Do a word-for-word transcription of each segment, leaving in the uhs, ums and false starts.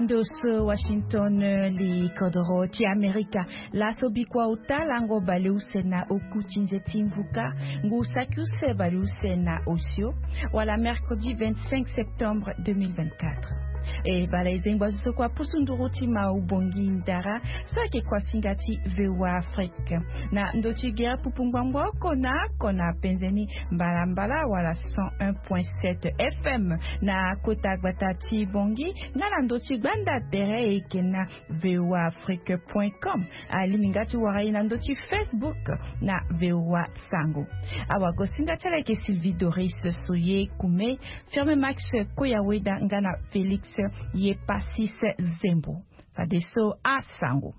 Ndoso Washington li kodoro ti Amerika la sobikwa utala ngo bale usena okuchinze timvuka ngu sakyuse bale usena osio wala mercredi vingt-cinq septembre deux mille vingt-quatre. E bale zengwa zuso kwa pusunduruti ma ubongi ndara sake kwa singati vewa Afrique na ndoti gea pupungwangwa kona kona penzeni mbala mbala wala cent un point sept F M na kota gbatati bongi na la ndoti gbanda tere ekena vewa afrique point com alimingati warai na ndoti Facebook na vewa sango awa gosinga tele ke Sylvie Doris soye kume ferme Max Koyaweda ngana Felix ye pasis zembo fadeso asango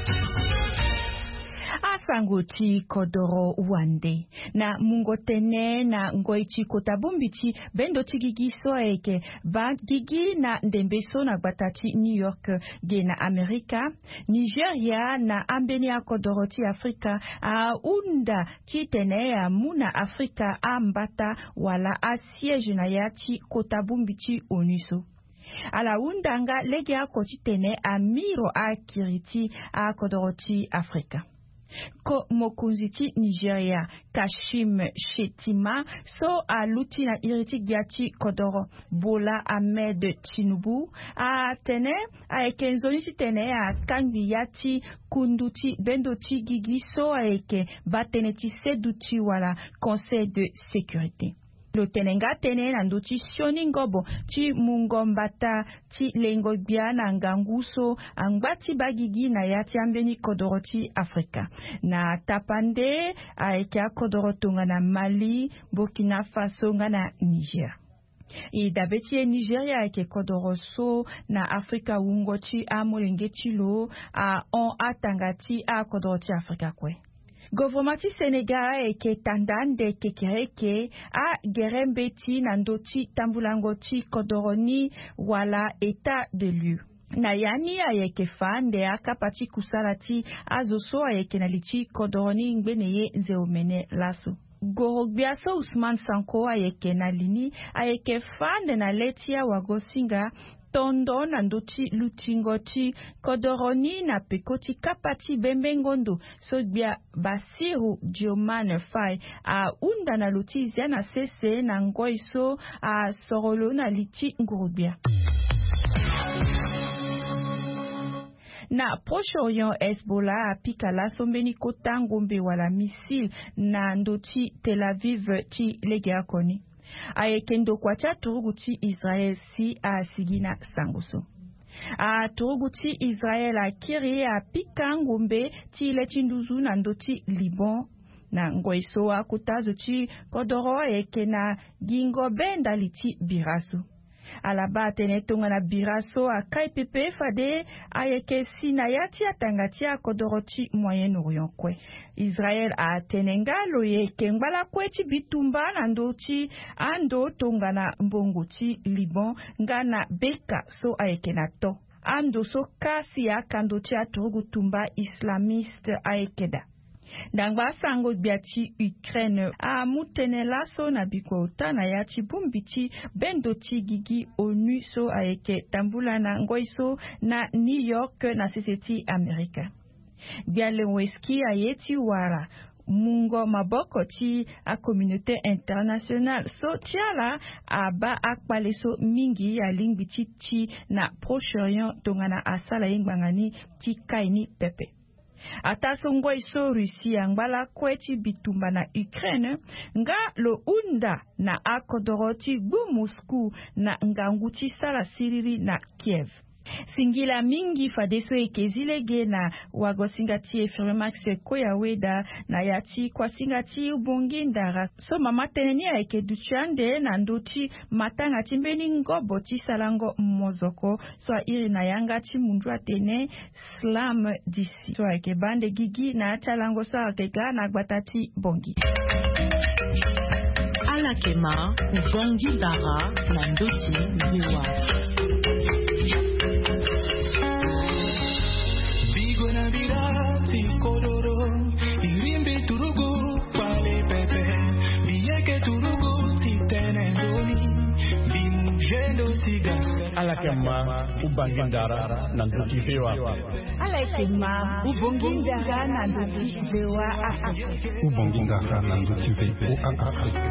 asango ti kodoro wande na mungo tene na ngoichi kotabumbichi bendo tigigi so eke ba gigi na ndembeso na batati New York ge na Amerika Nigeria na ambeni ya kodoro ti Afrika a unda ti tene ya muna Afrika ambata wala a siege na ya ti kotabumbichi oniso ala undanga lege a kotitene a miro a kiriti a kodoroti Afrika. Ko mokunziti Nigeria Kashim Shettima so a luti na iriti giachi kodoro Bola Ahmed Tinubu a tene a eke nzonisi tene a kangi yati kunduti bendoti gigi so a eke bateneti seduti wala Conseil de sécurité. Lo tenenga tene na nduti sioni ngobo ti mungombata ti lengo bia na nganguso angbati bagigi na yati ambeni kodoroti Afrika na tapande aika kodorotonga na Mali, Burkina Faso nga na Niger. I dabeti Nigeria eke kodoroso na Afrika ungoti a molengeti lo a on atangati a kodoroti Afrika kwe. Governmenti Senegal eke tandande kekereke a gerembeti nandoti tambulangoti kodoroni wala état de lieu. Na yani ayeke fande akapati kusalati azoso ayeke naliti kodoroni ngbeneye nzeomene laso. Gorogbiaso Ousmane Sanko ayeke nalini ayeke fande na letia wagosinga tondo na nduti lutingoti kodoroni na pekoti kapati bembengondo sogbia Basiru Diomane Faye a unda na lutizia na sese na ngoiso a sorolo na liti ngurubia. Na Proche-Orient Hezbollah apika la sombeni kota ngombe wala misil na ndoti Tel Aviv ti lege akoni. Ayekendo kwacha turuguti Israel si a sigina sanguso. A turuguti Israel a kiri a pika ngombe ti lechinduzu na ndoti Liban na ngoiso a kutazo ti kodoro ayeke na gingo benda liti biraso. Alaba tenetonga na biraso a kaipepe fade ayeke sinayati atangati a kodoroti Moyen-Orient kwe. Israel a tenenga loye kengbala kweti bitumba na ndoti ando tonga na mbongoti Liban ngana beka so ayeke na to. Ando so kasi ya kandoti a turugutumba islamiste ayekeda. Dangba sango biati Ukraine a mutene laso na bikota na yati bumbiti bendoti gigi onu so aeke tambula na ngoiso na New York na seseti Amerika. Bialeweski ayeti wara mungo maboko ti a communauté internationale so tiala aba akpaleso mingi ya lingbiti ti na Proche-Orient tongana asala ingbangani ti kaini pepe. Ataso ngoiso Russia ngbala kweti bitumba na Ukraine nga lo unda na akodoroti gbu Moscou na nganguti sala siriri na Kiev. Singila mingi fadeso ekezilege na wagosingati efirme Max Koyaweda na yati kwa singati ubongi ndara. So mama teneni ya eke duchande na ndoti matanga timbeni ngobo ti salango mozoko so iri na yanga ti mundu atene slam disi. So eke bande gigi na chalango so akega na gbatati bongi. Alakema ubongi ndara na ndoti viwa. alakema ubangindara nanduti vewa alakema ubangindara nanduti vewa Afrique ubangindara nanduti vewa Afrique.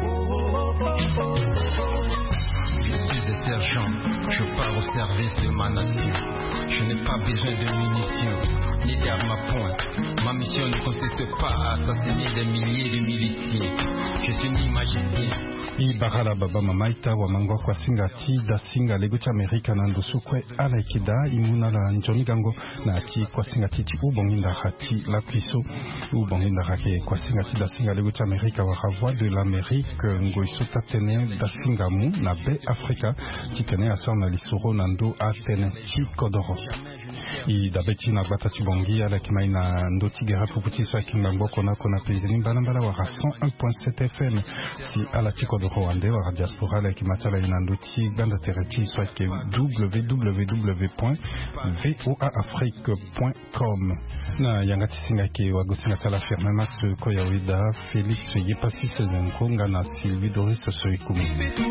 Je suis un sergent, je pars au service de ma nation. Je n'ai pas besoin de munitions, ni d'armes à pointe. Ma mission ne consiste pas à assassiner des milliers de miliciens. Je suis ni magicien. Ibarala baba mamaita wa mangwa kwa singati da singa legucha Amerika na ndosukwe ala ikida imuna la njoni gango na ti kwa singati ti ubonginda hati la kwiso ubonginda hake kwa singati da singa legucha Amerika wa voix de l'Amérique ngo isuta tene da singamu na be Afrika ti tene asa na lisuro nando a tene ti kodoro i dabeti na bata ti bongi ala kima ina ndoti gera puputi so kimbango kona kona pezini mbala mbala wa cent un point sept F M si ala ti kodoro Rwanda wa diaspora la kimatala ina ndoti banda tereti so ke w w w point voa afrique point com na yangati singa ke wa gosinga tala firme max ko ya wida Felix Yepasi Sezenko ngana Sylvie Doris Soikumu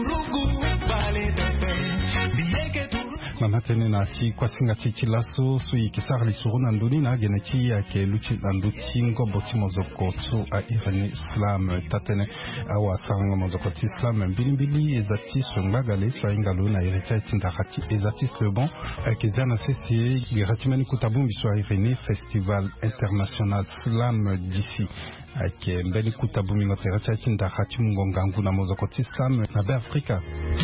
mama tene na ti kwa singa ti ti laso sui kisar li suru na nduni na gene ti ya ke luchi na nduti ngo boti mozoko tsu a irene islam tatene awa saranga mozoko ti islam mbili mbili ezati swangagale sa ingalo na ireta tindakati ezati le bon ke zana sesi giratimani kutabumbi so irene festival international slam d'ici ake mbeli kutabumi ngotera cha tindakati mungongangu na mozoko ti islam na be Afrika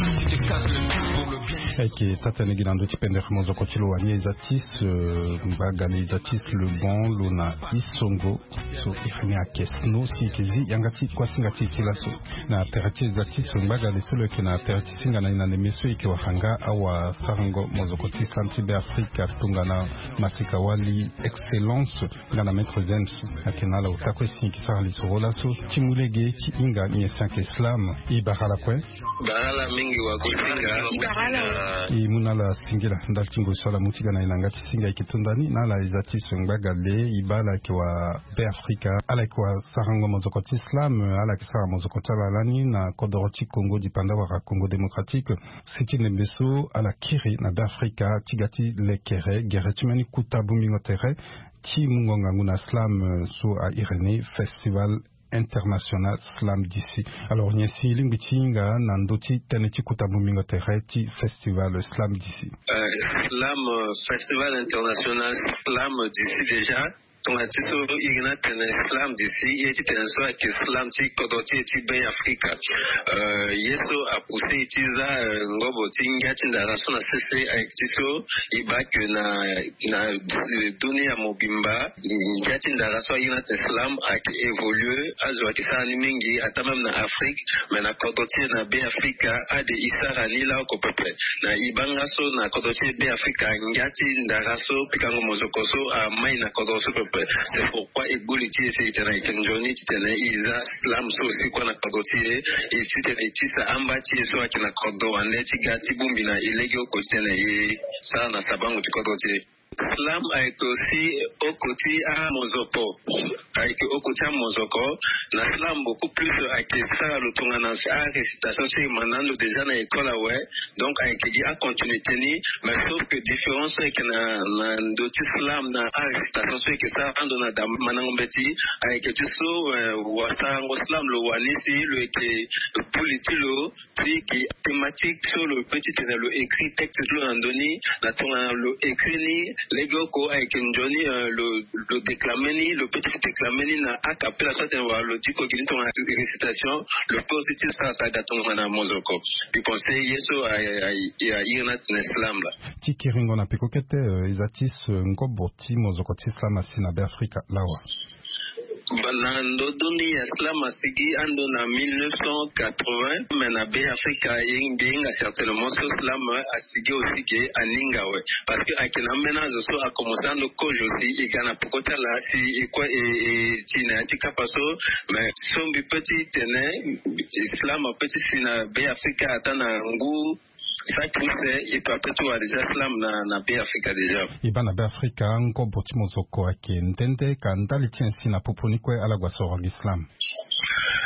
ake tatene ginando ti pende mozoko ti lo wani ezatis mbagale ezatis le bon lona isongo so ifini akesno si kezi yangati kwa singa ti ti laso na terati ezatis mbagale solo ke na terati singa na ina nemeso ike wahanga awa sarango mozoko ti islam ti be Afrika tungana masika wali excellence ngana maître Zems akena la utakwe si kisar li soro laso ti mulege ti inga ni cinq islam i bahala kwe bahala mingi wa kusinga i munala singila ndal tingo sala mutiga na inanga ti singa ikitundani na la izati swangagale ibala kwa be Afrika ala kwa sarango mozoko ti islam ala kisara mozoko talalani na kodoroti Congo di panda wa Congo démocratique siti nembeso ala kiri na be Afrika tigati lekere geretumani kutabu mingotere ti mungonga nguna slam so a Irene festival international slam d'ici. Alors nyesi lingbitinga nandoti teneti kutabumingo tereti festival slam d'ici. Euh, slam festival international slam d'ici déjà. Donc, tu sais, il y a un islam d'ici, il y a un soir qui islam qui kodoti qui ben Afrique. Euh, yeso a poussé itiza ngobo tinga tinda rasona cessé avec tiso, il va que na na donné à Mobimba, il tinda rasona il y a un islam a évolué, azo qui ça animingi, ata même na Afrique, mais na kodoti na ben Afrique a de isara ni là au peuple. Na ibanga so na kodoti ben Afrique, ngati tinda raso pikango mozokoso a mai na kodoso peuple. C'est pourquoi Egoliti c'est un Kenjoni titene Isa Slam so si kwa na kodoti et si tene tisa ambati so akina kodo aneti gati bumbi na ilege oko tene ye sa na sabango ti kodoti. Slam a été aussi au côté à Mozoko. A été au côté à Mozoko. Na slam beaucoup plus a été ça le tournage à récitation c'est maintenant déjà na école ouais. Donc a été à continuité ni mais sauf que différence c'est que na na d'autres slam na à récitation c'est que ça ando na da manangobeti a été so wa ça ngo slam le wanisi le qui politilo qui thématique sur le petit le écrit texte le andoni na tourna le écrit ni Legoko avec Njoni le le déclameni le petit déclameni na a capella soit le diko qui ton récitation le positif ça ça daton na mozoko puis conseil yeso a a irnat na islam la tikiringo na pikokete izatis ngoboti mozoko ti islam asina be Afrika lawa Balando doni islam asigi ando na mille neuf cent quatre-vingts mais na be Afrika yinga certainement ce islam asigi aussi que aninga ouais parce que akina menazo so a commencé à kojo aussi et kana pokota la si quoi et tina tika paso mais son petit tene islam petit sina be Afrika atana ngu ça pousse et peut être déjà islam na na be Afrika déjà iba na be Afrika ngo boti mozoko ake ndende kandali tiensi na poponi kwe ala gwa soro islam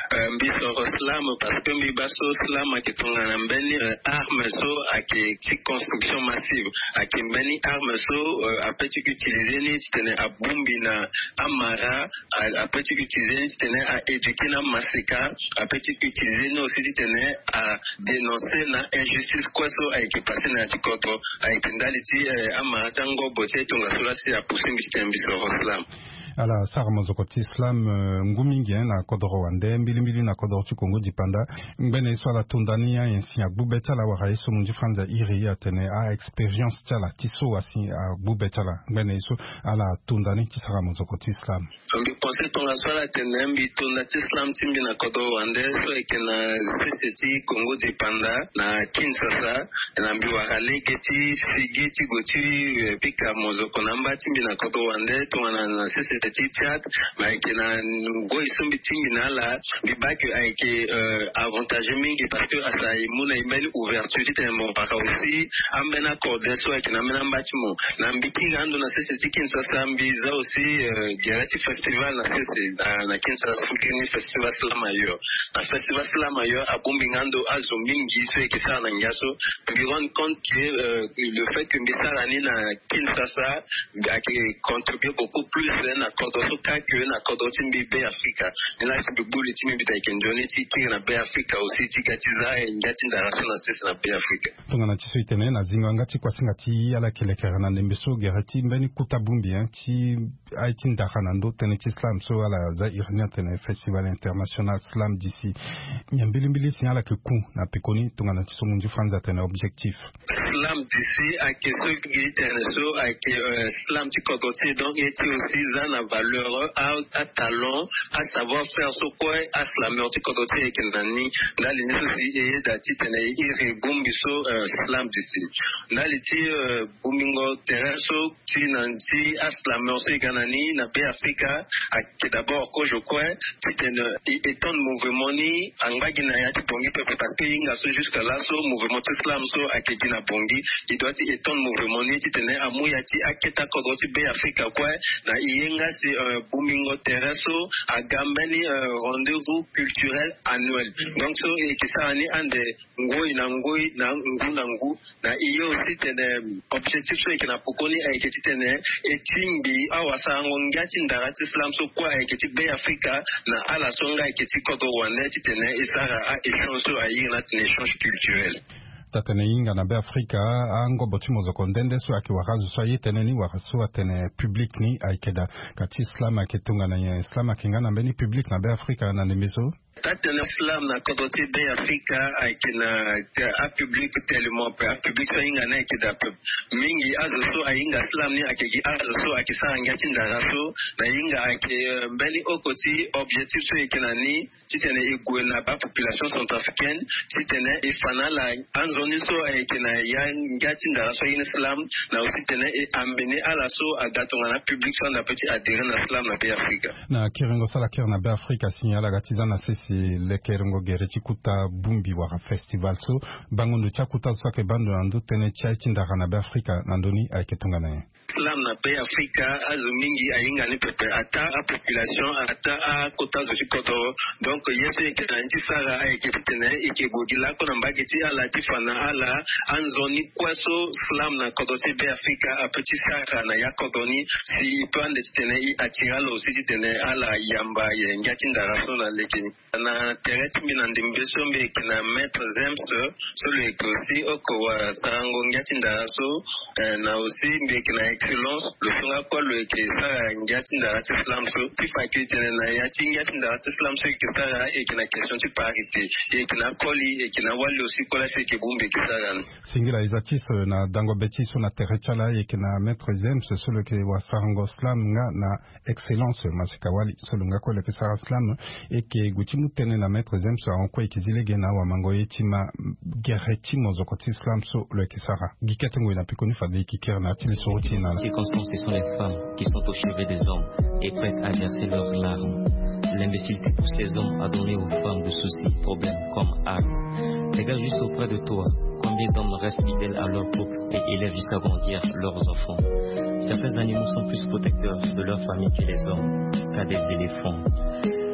biso slam parce que mibaso slam akitunga na mbeni arme so aki construction massive aki mbeni arme so après tu utiliser ni tene abumbi na amara après tu utiliser ni tene a éduquer na maseka après tu utiliser ni aussi tene a dénoncer na injustice quoi so aki passer na tikoto aki ndaliti amara tango bote tunga sura si a pousser biso slam ala sara mozokoti islam ngumingi na kodoro wande mbili mbili na kodoro chikongo dipanda mbene swala tundania yensi agbubetala wa raiso munji franza iri atene a experience tala tiso asi agbubetala mbene iso ala tundani tisara mozokoti islam mbi pense tonga swala tene mbi tunda islam timbi na kodoro wande so ekena seseti kongo dipanda na Kinshasa na mbi wakale keti sigeti goti pika mozoko namba timbi na kodoro wande tonga na seseti Tchad, mais qui n'a go isombi tingina la bibak avec avantage mingi parce que à ça mon email ouverture dit mon para aussi amena code so avec na mena bâtiment na mbiki ngando na sese Kinshasa mbiza aussi Gerati festival na sese na Kinshasa Fukini festival slamayo na festival slamayo abumbi ngando azo mingi so qui ça na ngaso puis rendre compte que le fait que mbisa ni na Kinshasa a contribué beaucoup plus na kodoso kake na kodoso mbibe Afrika nila sibuli timi bitaikendoni tiki na be Afrika aussi tikatiza ngati ndaraso na sese na be Afrika tongana tiso itene na zinga ngati kwa singati ala kelekera na nembeso Gerati mbeni kutabumbi hein ti aiti ndakana ndo tene ti slam so ala za irnia tene festival international slam d'ici nyambili mbili signala ke ku na pekoni tongana tiso munji franza tene objectif slam d'ici a que ce qui tene so a que slam ti kodoso donc eti aussi za na valeur à, à talent, à savoir faire ce quoi, à slammer, tu connais que que nani, dans les nécessités et d'ati tenir iré gumbiso slam d'ici. Dans les ti bumingo terreso, ti nanti à slammer c'est ganani, na be Africa, à que d'abord que je crois, ti tenir étant mouvement ni, angba gina ya ti bongi peuple parce que inga so jusqu'à là so mouvement slam so à que gina bongi, il doit ti étant mouvement ni ti tenir à mouya ti à que ta kodoti be Africa quoi, na yenga c'est un Bumingo Terrasso à Gambani un rendez-vous culturel annuel. Donc so et que ça ani ande ngoi na ngoi na ngu na ngu na iyo aussi tene objectif so que na pokoni a que tene et timbi awasa ngongati ndarati slam so kwa e que ti be Africa na ala songa e que ti kodo wande tene et ça a échange so a yina échange culturel. Tatene inga na be Afrika ango bochimo zo kondende so aki wakazu so yitene ni wakasu atene public ni aikeda kati islam akitunga na islam akinga na beni public na be Afrika na nemezo Tatene slam na kodoti be Afrika akina a public tellement a public so inga na ikida mingi azo so inga slam ni akigi azo so akisa ngati ndaraso na inga ake beni okoti objectif so ikina ni titene igwe na ba population centrafricaine titene ifana la anzoni so ikina ya ngati ndaraso in islam na aussi tene e ambene ala so agatonga na public so na petit adhérer na islam na be Afrika na kirengo sala kir na be Afrika signala gatiza na sisi le kerengo Gerati kuta bumbi wa festival so bangondo cha kuta so ke bando ando tene cha tindara na be Afrika nandoni aiketunga na Islam na be Afrika azo mingi ainga ni pepe ata a population ata a kota zo koto donc yeso ke nanti sara aike tene ike gogila ko na mbageti ala tifana ala anzoni kwaso Islam na koto be Afrika a petit sara na yakodoni si pande tene i atiralo si tene ala yamba ye ngati ndaraso na lekeni na tereti minandi mbeso mbe kina maître Zems sur le aussi oko wa sarango ngati ndaraso na aussi mbe kina excellence le songa kwa le ke sa ngati ndarati islam so tifaki tene na yati ngati ndarati islam so ke sa e kina question ti parité e kina koli e kina wali aussi kola se ke bumbe ke sa singila izatis na dango betiso na terechala e kina maître Zems sur le ke wa sarango islam nga na excellence masikawali sur nga ko le ke sa islam e ke guti mutene na maître Zems en quoi ikizilege na wa mango yetima Gerati mozokoti islam so le ke sa giketengo ina pikoni fade kiker na tili sorti na circonstances, ce sont les femmes qui sont au chevet des hommes et prêtes à verser leurs larmes. L'imbécilité pousse les hommes à donner aux femmes de soucis, problèmes comme armes. Regarde juste auprès de toi, combien d'hommes restent fidèles à leur couple et élèvent jusqu'à grandir leurs enfants. Certains animaux sont plus protecteurs de leur famille que les hommes, qu'à des éléphants.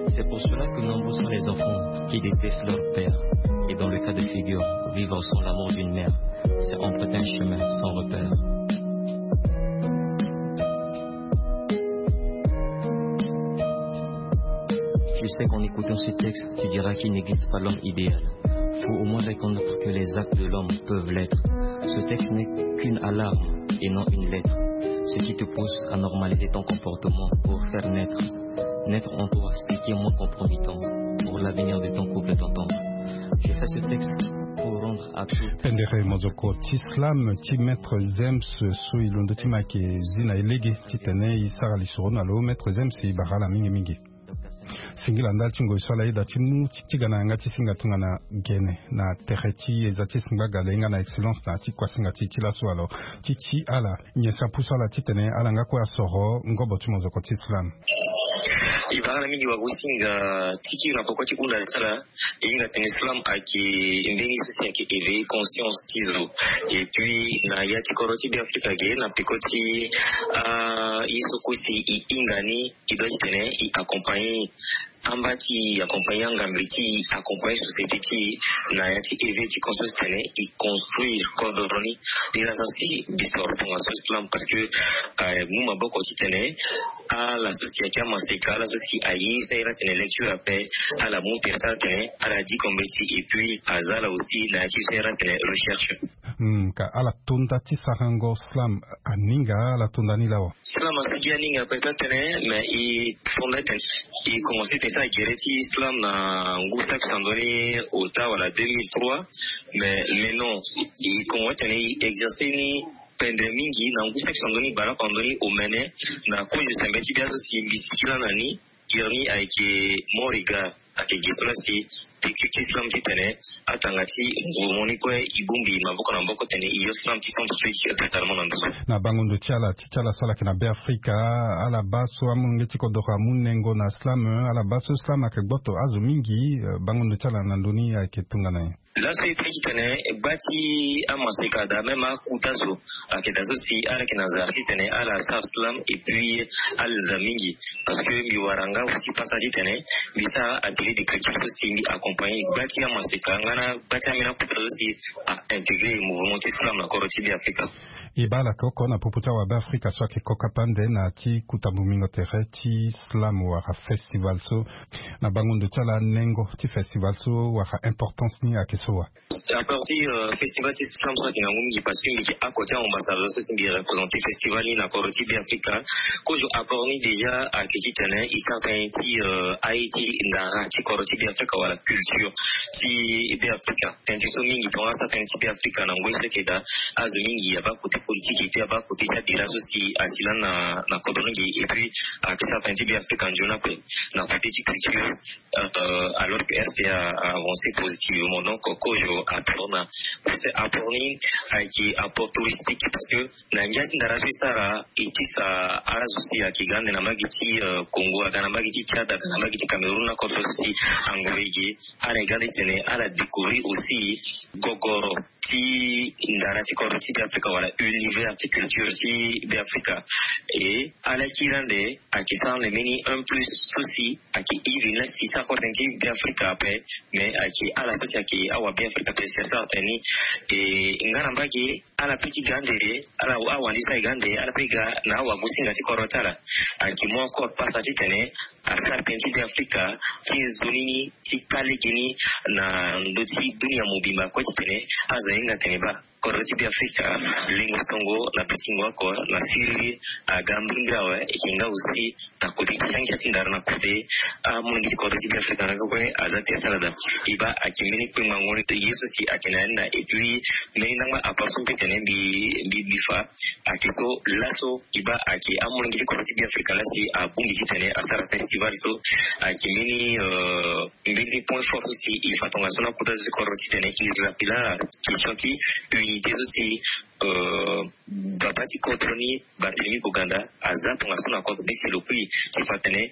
C'est pour cela que nombreux sont les enfants qui détestent leur père. Et dans le cas de figure, vivre sans l'amour d'une mère, c'est emprunter un chemin sans repère. Je sais qu'en écoutant ce texte, tu diras qu'il n'existe pas l'homme idéal. Faut au moins reconnaître que les actes de l'homme peuvent l'être. Ce texte n'est qu'une alarme et non une lettre. Ce qui te pousse à normaliser ton comportement pour faire naître. Naître en toi, ce qui est moins compromettant pour l'avenir de ton couple d'entendre. J'ai fait ce texte pour rendre à tout. Pendere mozoko tislam ti maître Zems so ilondo ti make zina elege ti tene isara lisoro na lo maître Zems ibara mingi mingi. Singila ndal tingo isala ida timu tigana ngati singa tunga na gene na tereti ezati singa galenga na excellence na ti kwa singa ti la so alo ti ti ala nyesa pusala ti tene ala ngako asoro ngobo ti mozoko tislam. Ibara mingi wa kusinga tiki na pokoti kuna tsala inga ten islam aki mbeni sisi aki éveiller conscience tizo et puis na yati koroti bi Afrika ge na pikoti ah iso kusi ingani idoji tene i accompagner ambati accompagner ngambriti accompagner société qui na yati éveiller ti conscience tene i construire kodoroni ila sasi bisor pour islam parce que mu maboko ti tene à la société masika la société ayi c'est la tene lecture après à la mon personne tene à la dit comme et puis azala aussi la qui c'est la tene recherche hmm ka ala tonda ti sarango slam aninga ala tonda ni lawa slam asigi aninga peut-être tene mais il fondait il commençait ça à guérir islam na ngusa kusandoni ota wala deux mille trois mais mais non il commençait à exercer ni pendre mingi na ngusa kusandoni bara kandoni omene na ko je sembeti bien aussi bisikila nani irni aike moriga ake gisola si tekiki islam titene atangati ngomoni ko ibumbi maboko na mboko tene iyo islam ti sont truc totalement ndo na bangondo tiala tiala sala kina be Afrika ala baso amungeti ko doka munengo na islam ala baso islam akegboto azu mingi bangondo tiala na ndoni ake tungana. Là, c'est très tene bati amasika da même à Koutazo, à Ketazo si à la Kinazari tene à la Sarslam et puis à l'Zamingi. Parce que Miwaranga aussi passage tene, Misa a télé d'écriture aussi accompagné bati amasika, ngana bati amina Koutazo aussi à intégrer le mouvement islam na Korotibi Afrika. Ibala koko na puputa wa ba Afrika so ke kokapande na ti kutabumingo tere ti islam wa festival so na bangondo tala nengo ti festival so wa importance ni akesoa. À partir euh, festival islam so kina ngungi parce que miki akota ambassadeur so simbi représenter festival ni na Korotibi Afrika ko jo apporni déjà à kitene isafa ti euh, Haïti ndara ti Korotibi Afrika wala culture ti be Afrika tenti so mingi to asa tenti be Afrika na ngwese keda azu mingi ya ba kote politique était à bas côté ça déjà aussi à Silan na na Kodongi et puis à que ça fait bien Afrique en Jona na côté culture euh alors que R C A a avancé positivement donc Kojo a prendre c'est apporter qui apport touristique parce que na ngasi ndarazo sara itisa ara aussi à Kigande na magiti Congo na magiti Tchad na magiti Cameroun na côté aussi Angolege à regarder tene à la découvrir aussi Gogoro ti ndarati Korotibi Afrika wala univers ti culture ti be Afrika et à la kirande à qui ça les mini un plus souci à qui il laisse si ça contenti be Afrika après mais à qui à la société qui a wa be Afrika c'est ça tani et ngana mbaki à la petite gandere à la wa wani sai gande à la piga na wa gusinga ti korotala à qui mo ko passa ti tene à ça penti be Afrika ti zonini ti kalegini na ndoti dunia mobima ko ti tene azainga tene ba Korotibi Afrika lingo songo na pitingo ko na siri agambinga wa ikinga usi na kodi yangi tindara na kode amundi Korotibi Afrika na ko azati salada iba akimini kwa ngoni yesu si akinana et puis meni nanga apaso petene bi bi bifa akiso laso iba aki amundi Korotibi Afrika lasi abundi tene asara festival so akimini euh mbindi point fort aussi il faut tonga sona kuta Korotibi tene il rapila qui chanti des aussi euh babati controni Barthélemy Buganda aza pour ngasona ko bisi lopi qui fatene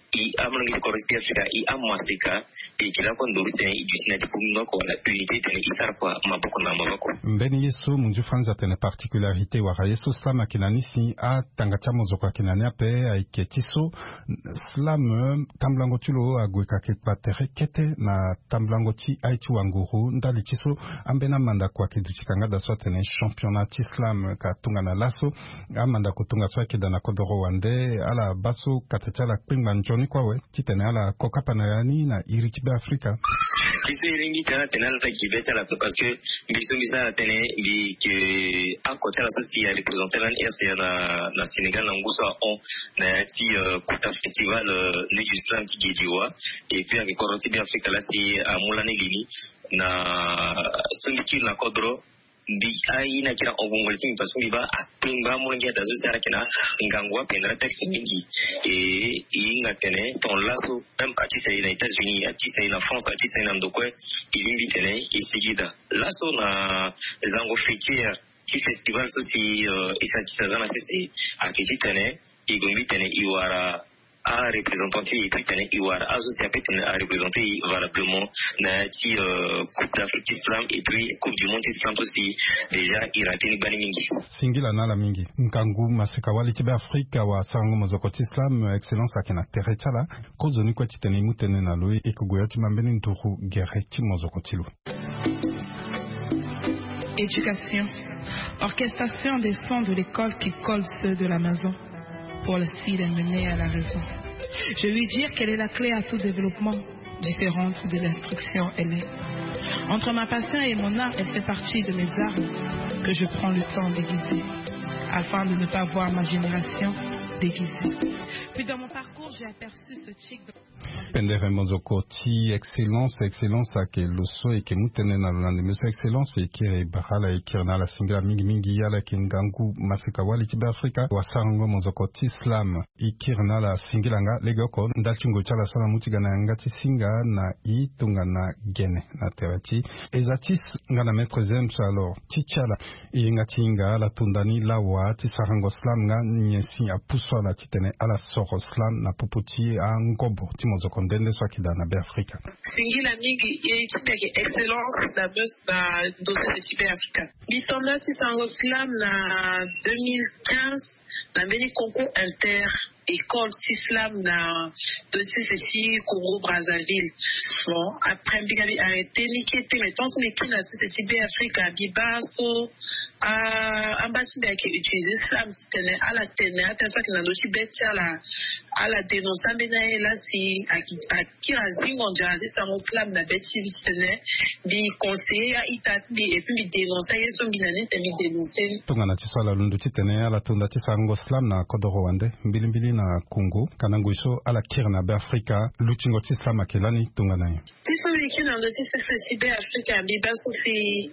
i amulungi koroti Afrika i amwasika e kila kwa ndorute i jusina tikumno kwa la unité tene isar kwa maboko na maboko mbeni yesu munju franza tene particularité wa yesu slam akinanisi a tangacha mozoko akinani ape aiketiso slam tamblango tulo agweka kepatere kete na tamblango ti aichi wanguru ndali tiso ambena manda kwa kiduchikanga da so tene championnat islam ka tunga na laso amanda kutunga so kida na kodoro wande ala baso katachala pingba njoni kwawe titene ala kokapa na yani na irikibe Afrika kiso iringi tena tena la kibecha la parce que biso bisa tene bi que à côté la soci a représenter la R C A na na Sénégal na nguso on na ti kuta festival le Islam qui gidiwa et puis avec koroti bi Afrika la si a mulani lini na sundiki na kodro di ai na kira obongol ting pasu ba apinga mulungi da zara kina ngangwa penra taxi mingi e inga tene ton lasso même parti c'est les États-Unis à ti c'est en France à ti c'est en ndoko il invite tene isigida lasso na zango fitier ti festival so si isa ti zana c'est à ti tene igombi tene iwara a représenter et puis tene iwara associé avec tene a représenter valablement na ti coupe d'Afrique islam et puis coupe du monde islam aussi déjà iratini bani mingi singila nala mingi nkangu maseka wali tibe Afrika wa sango mozokoti islam excellence akina terechala kozo ni kwa tene mutene na loyi ekugoya ti mambeni nturu gereti mozokoti lo éducation orchestration des sons de l'école qui collent ceux de la maison pour le fil est mené à la raison. Je lui dire quelle est la clé à tout développement, différente de l'instruction elle est. Entre ma passion et mon art, elle fait partie de mes armes que je prends le temps d'aiguiser, afin de ne pas voir ma génération déguisée. Puis dans mon parcours, j'ai aperçu ce chic... Pendere mozoko ti excellence excellence ake loso eke mutene na lande meso excellence eke bahala eke na la singra mingi mingi yala ke ngangu masika wali ti Afrika wasango mozoko ti islam eke na la singilanga legoko ndachingo chala sala mutiga na ngati singa na i tunga na gene na terati ezatis ngana maître zems alors ti chala e ngati nga la tundani lawa ti sarango islam nga nyesi apuswa la titene ala soro islam na puputi a ngobo ti mozoko ndende so kidana be Afrika singila mingi ye tipeke excellence na bus na dossier type Afrika bitonda ti sango islam na deux mille quinze na mbeni concours inter école islam na dossier ceci Congo Brazzaville bon après bigabi arrêté nikete mais tant que l'équipe na ceci be Afrika bibaso a ambassadeur qui utilise islam c'était à la tene attention que na dossier betia la à la dénoncer mais là si à qui a zingonja ça islam na beti c'était bi conseiller à itati et puis dénoncer yeso binane temi dénoncer tongana ti sala lundu ti tene ala tunda ti sango islam na kodoro wande mbilimbili na Congo kanango iso ala kirna be Afrika lutingo ti islam akelani tongana yi ti so liki na ndo ti sesi be Afrika bi baso ti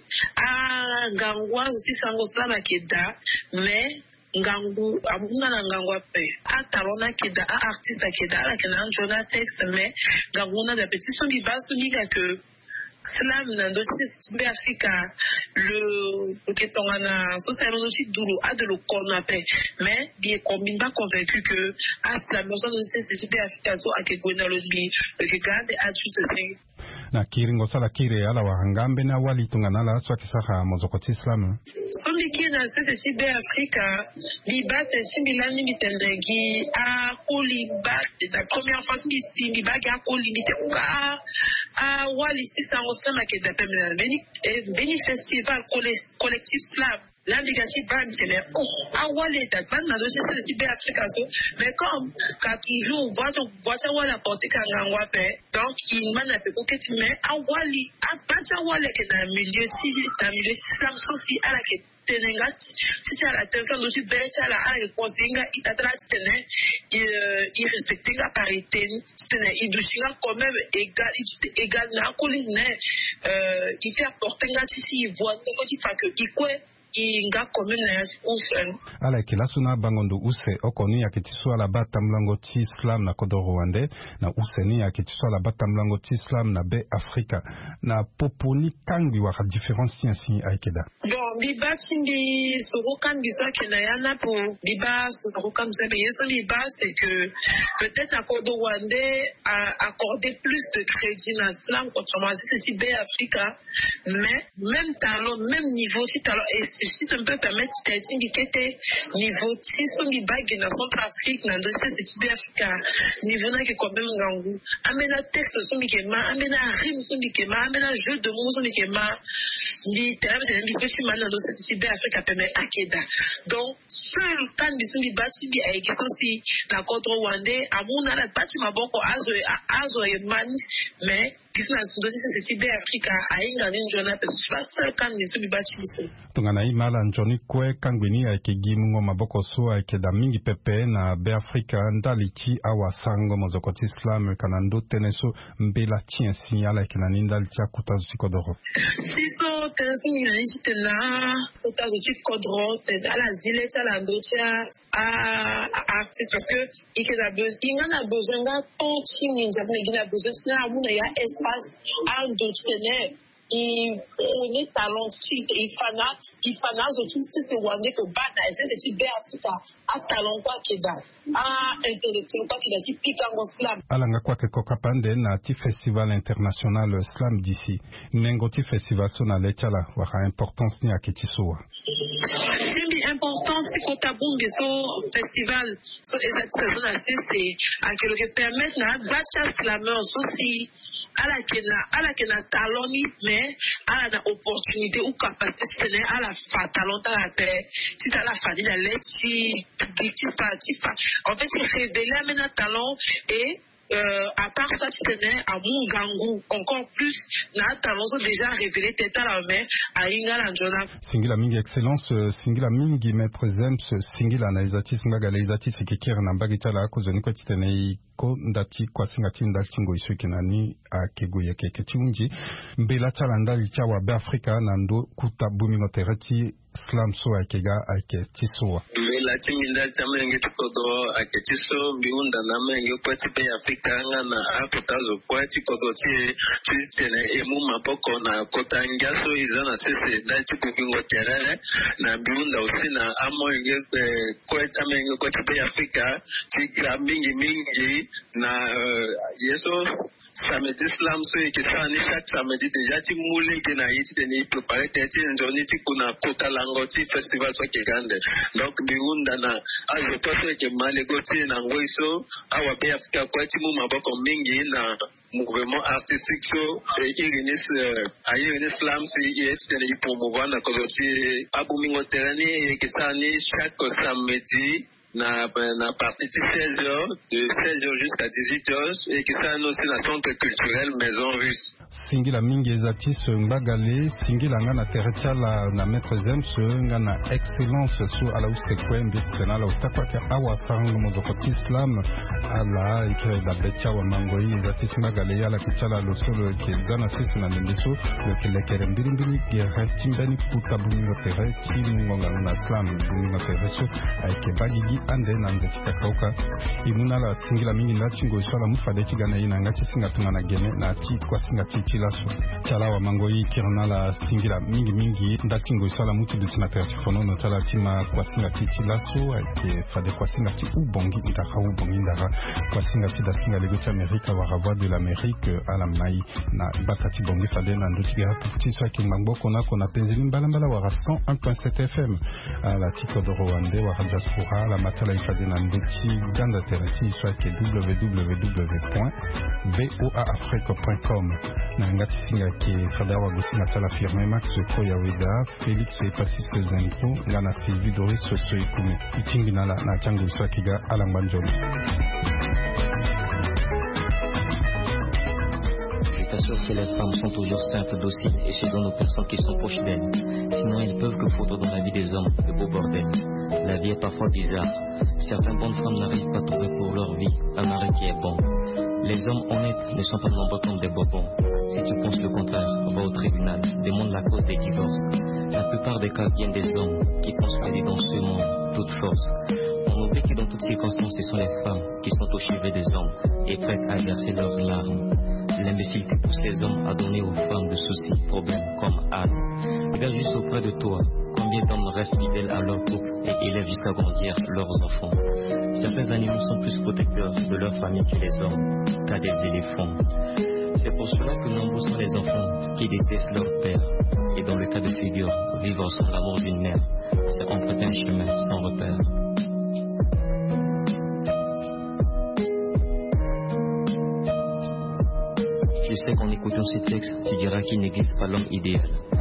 a gangwa si sango islam akeda mais ngangu amunga na ngangu ape atalona keda a artiste akeda ala kana jona texte mais ngangu na da petit son bi baso liga que Slam na dossier be Afrika le le ketongana so c'est aussi duro a de le connape mais bien combine pas convaincu que à la maison dossier c'est be Afrika so akegona le bi le garde a juste c'est na kiringo sala kire ala wa ngambe na wali tungana la so kisaha mozoko ti islam so likina c'est be Afrika bi bate similani mitendengi a koliba la première fois si simbi bagi a kolimite ka a wali si sango sama ke da pemela beni beni festival collectif slam l'indicatif ban c'est oh a wali da ban na dossier c'est be Afrika so mais comme quand toujours voiture voiture wala porter kangangwa pe donc il m'a na pe koketi mais a wali a bacha wali ke na milieu si na milieu islam so si ala ke tenenga si tu as la tête aussi belle tu as la a consinga itatra tene il respecter la parité tene il doit quand même égal égal na coline euh il fait apporter nga si il voit donc il fait que il quoi inga commune na usen ala kila suna bangondo use okoni yakitiso ala bata mlango ti Islam na kodo Rwanda na useni yakitiso ala bata mlango ti Islam na be Afrika na poponi kangi wa différence ainsi aikeda bon biba simbi sorokan bisa kenayana pour biba sorokan simbi yeso biba c'est que peut-être à kodo Rwanda a accordé plus de crédit à l'islam contrairement à ce type Africa mais même talent même niveau si talent et si tu peux permettre d'indiquer niveau si son bag na Centrafrique na dossier ce type Africa niveau na que quand même ngangou amena texte son bikema amena rime son bikema amena jeu de mots son bikema ni terme de l'impression maintenant dans ce type Africa permet akeda donc seul quand biso bi bati bi ay question si na contre Rwanda amuna la bati maboko azo azo man mais biso na dossier ce type Africa ainga ni njona parce que seul quand biso bi bati biso tungana imala njoni kwe kangwini aikegi mungo maboko so aikeda mingi pepe na be Africa ndalichi awasango mozokoti Islam kanando teneso mbela tien signala kenani ndalicha kutazo sikodoro tiso teneso ni tena kutazo sikodoro à la zile à la dotia à artiste parce que il a besoin il en a besoin d'un temps il a besoin na muna ya espace à dotia il est talentueux il fana il fana autistes c'est Rwanda que bana c'est ce type Africa a talent quoi keda a intellectuel quoi keda typique en slam alanga kwa ke kokapande na ti festival international slam d'ici nengo ti festival sona lechala wa importance ni akitisoa simbi importance si kota bunge so festival so exactement ça c'est à que permettre na bacha slammer aussi à la kena à la kena taloni mais à la opportunité ou capacité de à la fa talent à la paix si à la fa de la lettre si public parti en fait c'est révéler un talent et Euh, à part ça, tu tenais à Mungangou, encore plus, na talent déjà révélé tête à la main, à Inga Lanjona. Singila mingi excellence, singila mingi maître Zems, singila na izati singaga la izati sikikira na mbagita la ako zoniko titenei ko ndati kwa singati ndati ngo isu kinani a kego ya keke tiunji, mbela chalanda licha wa be Afrika na ndo kuta bumi no tereti slam so akega ake tisoa. Mbela chiminda chamenge tukodo ake tiso mbiunda na menge kwa tipe Afrika nga na akutazo kwa tikodo ti tene emu mapoko na kota ngiaso izana sese ndati kubingo terere na mbiunda aussi na amo nge kwa chamenge kwa tipe Afrika ti mingi mingi na yeso samedi slam so ikisani chaque samedi déjà ti moule ke na yiti tene préparer tete njoni ti kuna kota ngoti festival so kigande donc biunda na azo poso ke malegoti na ngoiso awa be Afrika kwa timu maboko mingi na mouvement artistique so ikinis ayi slam si yeti tene promouvoir na koti abumingo terani kisani chaque samedi na na partie de seize heures de seize heures jusqu'à dix-huit heures et que ça nous c'est la centre culturelle maison russe singila mingi ezati so mbagale singila nga na terechala na maître Zems nga na excellence so ala usekwe mbitsena la ustakwaka awa fango mozokoti Islam ala ikre da becha wa mangoi ezati mbagale yala kichala lo solo kezana sisi na ndeso le kelekere mbiri mbiri gere timbani puta bungo tere timunga na Islam bungo tere so aike bagigi ande na nzeti kakauka imuna la singila mingi ndachingo isala mufade kigana ina ngati singa tungana gene na ti kwa singa ti chilaso chala wa mangoi kirona la singila mingi mingi ndachingo isala mutu de tina telefono no chala tima kwa singa ti chilaso ake fade kwa singa ti ubongi ndaka ubongi ndaka kwa singa ti da singa lego ti Amerika wa ravoie de l'Amérique à la mai na bakati bongi fade na nduti ga puti so ake mangbo na kona penzeli mbala mbala wa cent un virgule sept F M à la tiko de Rwanda wa diaspora la matala ifade na nduti ganda tereti so ake w w w point voa afrique point com na ngati singa ke fada wa gusina tala firme Max Koya Weda Felix et Pacifique Zentro ngana Sylvie Doris so ikumi itingi na na changu so akiga alambanjolo. Si les femmes sont toujours saintes, dociles et suivant aux personnes qui sont proches d'elles. Sinon, elles peuvent que foutre dans la vie des hommes de beaux bordels. La vie est parfois bizarre. Certaines bonnes femmes n'arrivent pas à trouver pour leur vie un mari qui est bon. Les hommes honnêtes ne sont pas nombreux comme des bobons. Si tu penses le contraire, va au tribunal, demande la cause des divorces. La plupart des cas viennent des hommes qui pensent que dans ce monde, toute force. On oublie que dans toutes circonstances, ce sont les femmes qui sont au chevet des hommes et prêtes à verser leurs larmes. L'imbécilité pousse les hommes à donner aux femmes de soucis, problèmes comme âme. Regarde juste auprès de toi, combien d'hommes restent fidèles à leur couple et élèvent jusqu'à grandir leurs enfants. Certains animaux sont plus protecteurs de leur famille que les hommes, car des éléphants. C'est pour cela que nombreux sont les enfants qui détestent leur père. Et dans le cas de figure, vivre sans l'amour d'une mère, c'est emprunter un chemin sans repère. Je sais qu'en écoutant ces textes, tu diras qu'il n'existe pas l'homme idéal.